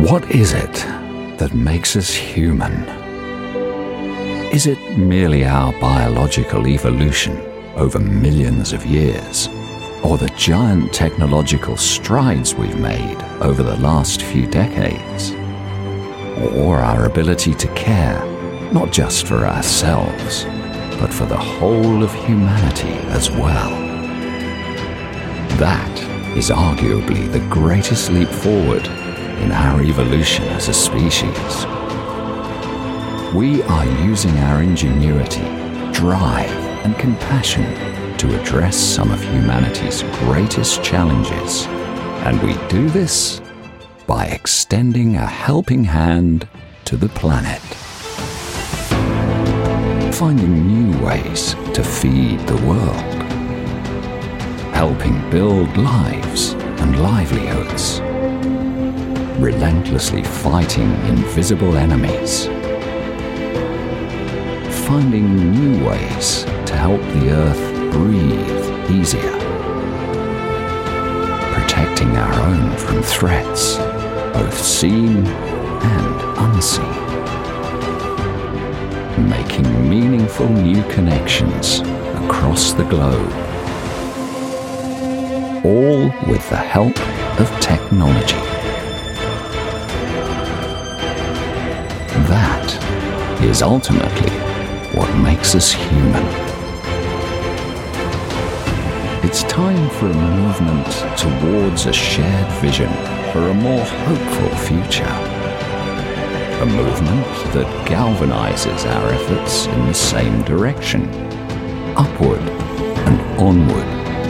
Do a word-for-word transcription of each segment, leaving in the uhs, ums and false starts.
What is it that makes us human? Is it merely our biological evolution over millions of years, or the giant technological strides we've made over the last few decades, or our ability to care not just for ourselves, but for the whole of humanity as well? That is arguably the greatest leap forward in our evolution as a species. We are using our ingenuity, drive, and compassion to address some of humanity's greatest challenges, and we do this by extending a helping hand to the planet. Finding new ways to feed the world, helping build lives and livelihoods, relentlessly fighting invisible enemies, finding new ways to help the earth breathe easier, protecting our own from threats, both seen and unseen, making meaningful new connections across the globe, all with the help of technology. That is ultimately what makes us human. It's time for a movement towards a shared vision for a more hopeful future. A movement that galvanizes our efforts in the same direction, upward and onward.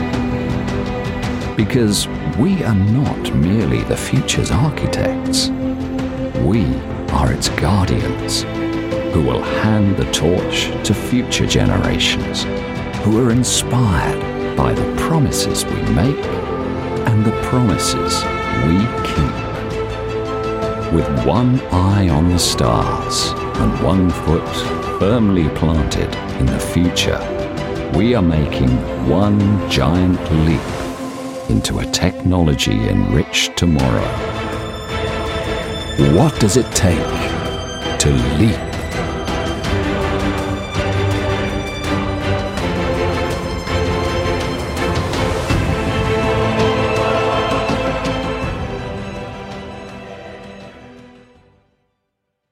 Because we are not merely the future's architects. We are its guardians, who will hand the torch to future generations, who are inspired by the promises we make and the promises we keep. With one eye on the stars and one foot firmly planted in the future, we are making one giant leap into a technology-enriched tomorrow. What does it take to leap